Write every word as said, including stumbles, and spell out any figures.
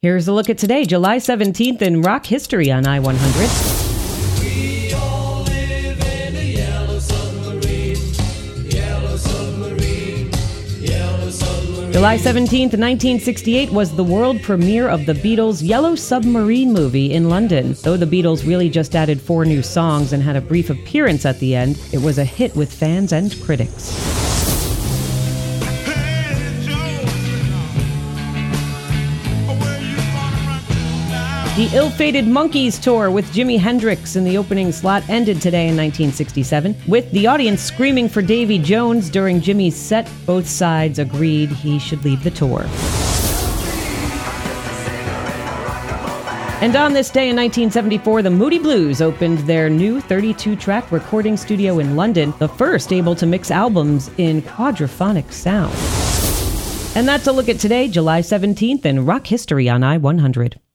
Here's a look at today, July seventeenth, in rock history on I one hundred. We all live in a yellow submarine, yellow submarine, yellow submarine. July seventeenth, nineteen sixty-eight was the world premiere of the Beatles' Yellow Submarine movie in London. Though the Beatles really just added four new songs and had a brief appearance at the end, it was a hit with fans and critics. The Ill-Fated Monkeys tour with Jimi Hendrix in the opening slot ended today in nineteen sixty-seven, with the audience screaming for Davy Jones during Jimmy's set. Both sides agreed he should leave the tour. And on this day in nineteen seventy-four, the Moody Blues opened their new thirty-two track recording studio in London, the first able to mix albums in quadraphonic sound. And that's a look at today, July seventeenth, in rock history on I one hundred.